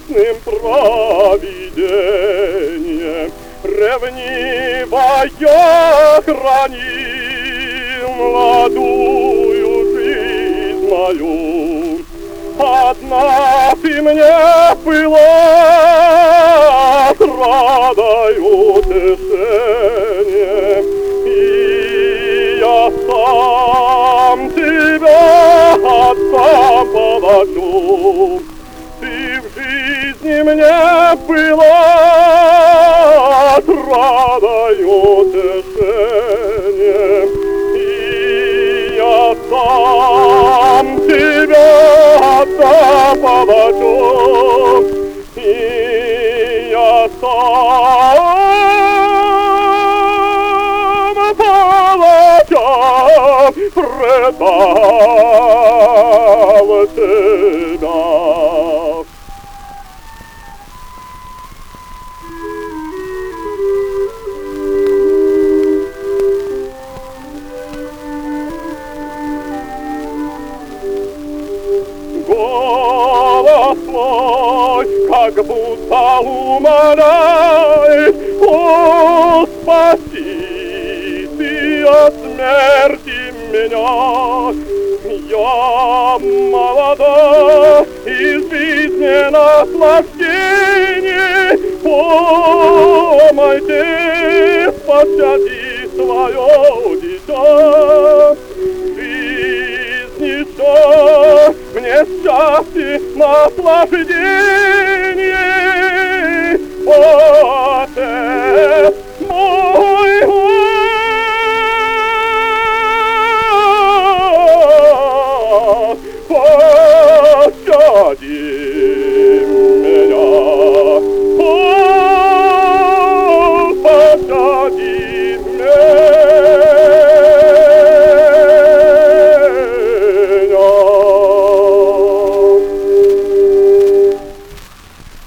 небесным провидением ревнивая храни молодую жизнь мою. Одна ты мне была отрадой утешением, и я сам тебя отдам палачу. Ты в жизни мне была отрадой утешением, и я сам тебя отдам палачу, и я сам палача предал тебя. Голос твой, как будто умоляет: о, спаси ты от смерти меня. Я молода, из жизни наслаждений, помойте, пощади свое дитя. Жизнь еще мне счастье, наслаждение.